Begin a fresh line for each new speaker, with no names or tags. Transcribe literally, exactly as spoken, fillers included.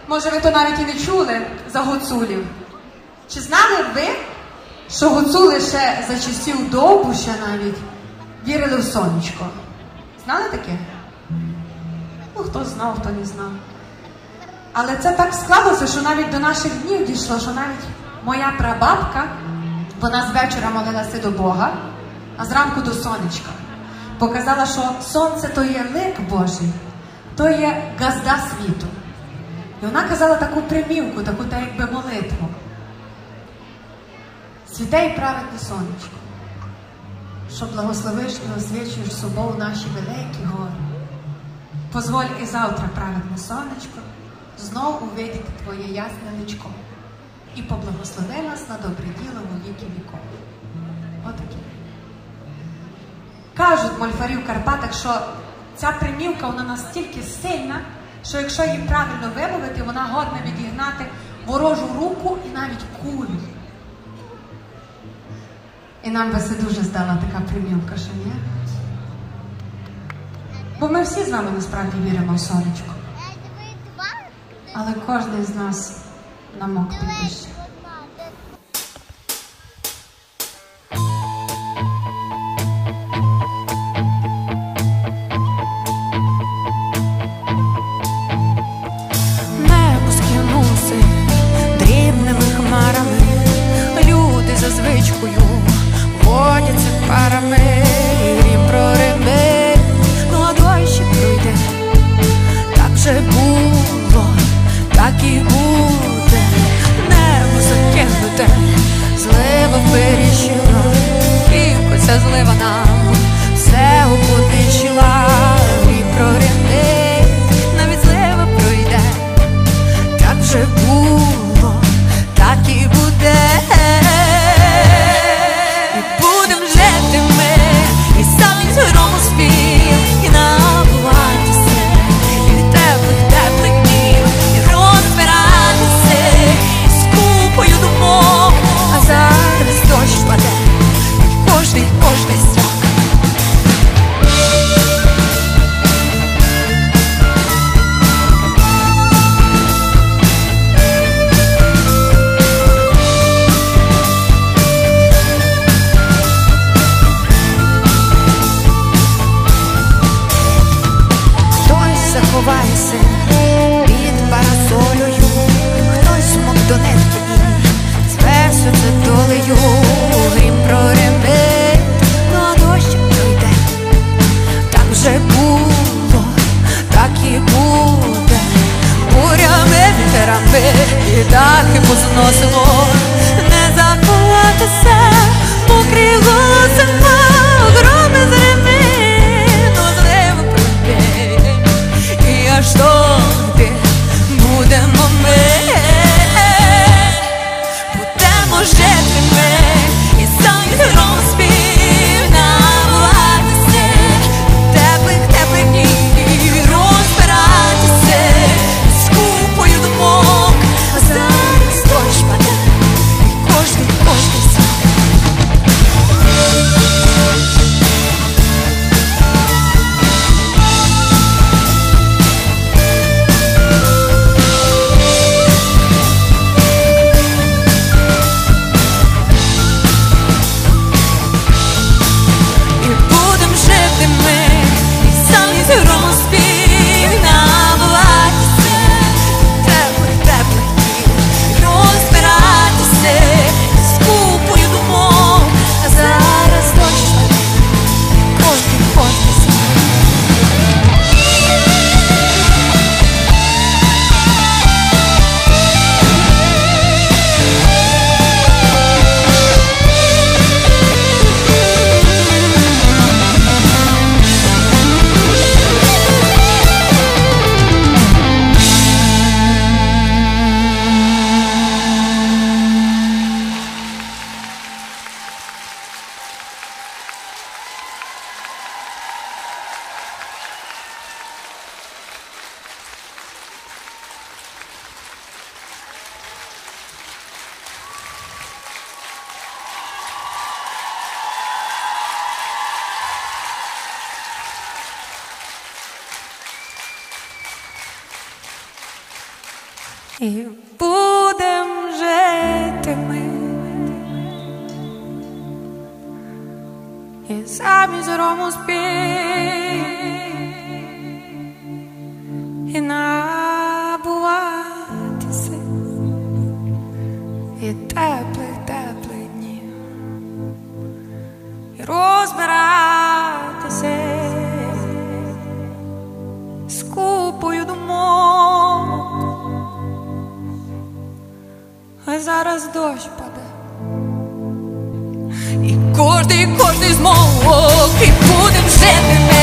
Може, ви то навіть і не чули за гуцулів. Чи знали ви, що гуцули ще за часів Довбуша навіть вірили в сонечко? Знали таке? Ну, хто знав, хто не знав. Але це так склалося, що навіть до наших днів дійшло, що навіть моя прабабка, вона з вечора молилася до Бога, а зранку до сонечка. Показала, що сонце то є лик Божий, то є газда світу. І вона казала таку примівку, таку та якби молитву. Світе і праведне сонечко, що благословиш і освічуєш собою наші великі гори. Позволь і завтра, праведне сонечко, знов увидіти твоє ясне личко і поблагослови нас на добре діло во віки віков. Отакі. Кажуть мольфарі в Карпатах, що ця примівка, вона настільки сильна, що якщо її правильно вимовити, вона годна відігнати ворожу руку і навіть кулю. І нам би це дуже здала така примівка, що ні? Бо ми всі з вами насправді віримо в сонечко. Але кожен з нас намок під дощем.
Небо скинувся дрібними хмарами, люди за звичкою водяться парами, грім прориме, ну а дощ пройде. Так вже було, так і буде, небо закинуте, злива вирішила, і ця злива нам все опудищила, грім прориме, навіть злива пройде. Так вже було, так і буде. І будем жити ми, і самі грому спів, і набуватися, і від теплих, теплих днів, і розбиратися, і з купою думок. А зараз дощ паде, і кожний, кожний страх. Ховайся під парасолею, хтось смок до нитки і зверся це долею, грім прориме, ну а дощ пройде. Так вже було, так і буде, бурями, вітерами і дахи позносило, не заховатися, мокрі голосами, громи зрими, ну злива пройде. Аж доти будемо ми, будемо жити ми, і самі гром спів набуватися, теплих, теплих днів, розбиратися з купою думок. А зараз дощ паде, і будем жити ми. І замість грому спів, і набуватися і теплих, теплих днів, і розбиратися з купою думок. А зараз дощ паде, і кожний, кожний змовок, і будем жити ми.